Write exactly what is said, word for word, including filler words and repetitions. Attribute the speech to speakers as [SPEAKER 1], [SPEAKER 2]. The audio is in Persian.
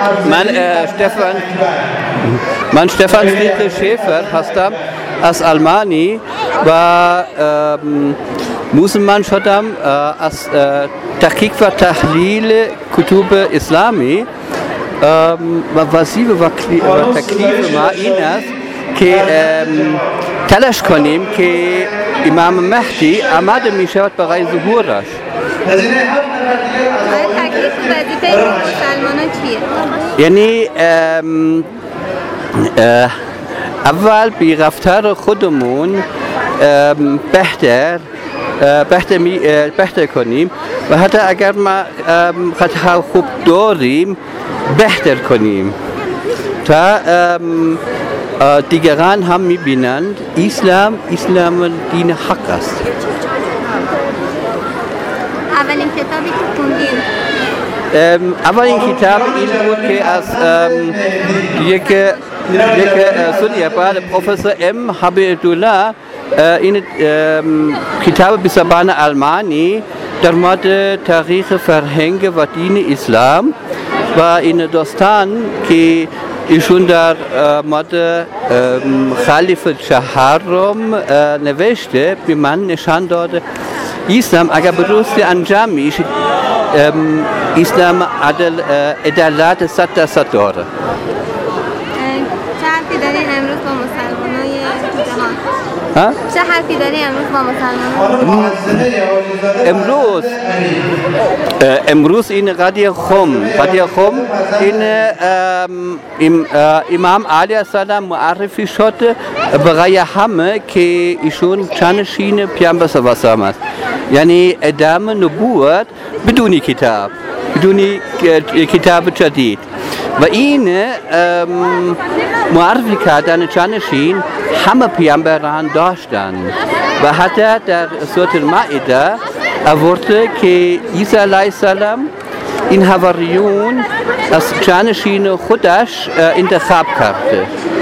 [SPEAKER 1] من Stefan من Stefan Friedrich Schäfer هستم از آلمانی و مسلمان شدم از تحقیق و تحلیل کتب اسلامی و وظیفه و تکلیف ما این است که تلاش کنیم که امام مهدی آماده می شود برای ظهورش.
[SPEAKER 2] تکلیف وظیفه مسلمانان چیه؟
[SPEAKER 1] یعنی اول بی رفتار خودمون بهتر بهتر, می بهتر کنیم و حتی اگر ما خطاها خوب داریم بهتر کنیم تا دیگران هم میبینند اسلام اسلام دین حق است.
[SPEAKER 2] اولین کتابی که خوندین؟
[SPEAKER 1] اولین کتاب این بود که از یک یک سالی بعد پروفسور ام حبیبالله این کتاب به زبان آلمانی در مورد تاریخ فرهنگ و دین اسلام و این داستان که ایشون در مورد خلیفه چهارم نوشته به من نشان داده اسلام اگر به درستی انجام میشه اسلام عدل عدالت صد درصد داره.
[SPEAKER 2] چه حرفی دارین امروز با مسلمانای جهان؟
[SPEAKER 1] ها؟
[SPEAKER 2] چه حرفی دارین امروز با مسلمانان؟
[SPEAKER 1] امروز امروز این قضیه خم قضیه خم این امام علی السلام معرفی شد برای همه که ایشون جانشین پیامبر صلی الله علیه و است. یعنی ادامه نبوت بدون کتاب بدون کتاب جدید و این معرفی کردن جانشین همه پیامبران داشتند و حتی در سوره المائده آورده که عیسی علیه السلام این حواریون از جانشین خودش انتخاب کرده